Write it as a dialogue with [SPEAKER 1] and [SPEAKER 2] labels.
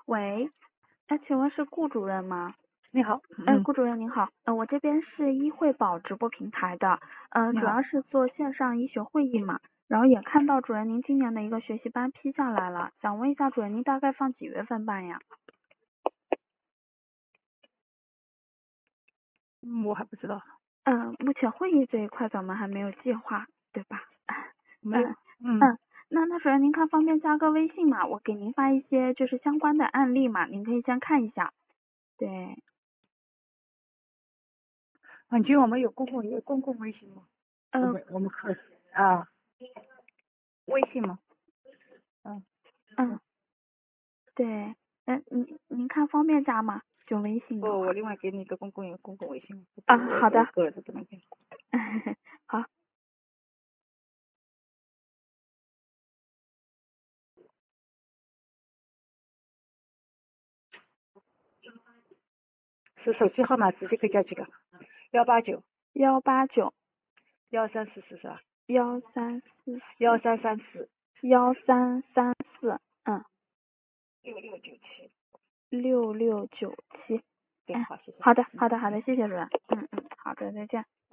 [SPEAKER 1] 喂，请问是顾主任吗？
[SPEAKER 2] 你好，
[SPEAKER 1] 顾主任您好，我这边是医惠宝直播平台的，
[SPEAKER 2] 你好
[SPEAKER 1] 主要是做线上医学会议嘛，然后也看到主任您今年的一个学习班批下来了，想问一下主任您大概放几月份办呀？
[SPEAKER 2] 我还不知道，
[SPEAKER 1] 目前会议这一块咱们还没有计划，对吧？
[SPEAKER 2] 没有，
[SPEAKER 1] 那主任您看方便加个微信嘛？我给您发一些就是相关的案例嘛，您可以先看一下。对。
[SPEAKER 2] 反正我们有公共微信吗？我们可啊，微信吗？
[SPEAKER 1] 对，您看方便加吗？就微信的话。
[SPEAKER 2] 我另外给你一个公共微信。
[SPEAKER 1] 好的。
[SPEAKER 2] 个人的不能给。
[SPEAKER 1] 好。
[SPEAKER 2] 是手机号码直接可以加几个？189。
[SPEAKER 1] 189。
[SPEAKER 2] 1344是吧
[SPEAKER 1] 1344。
[SPEAKER 2] 1334。
[SPEAKER 1] 1334。
[SPEAKER 2] 6697。
[SPEAKER 1] 6697。
[SPEAKER 2] 对，好，谢谢。
[SPEAKER 1] 好的，谢谢主任。好的，再见。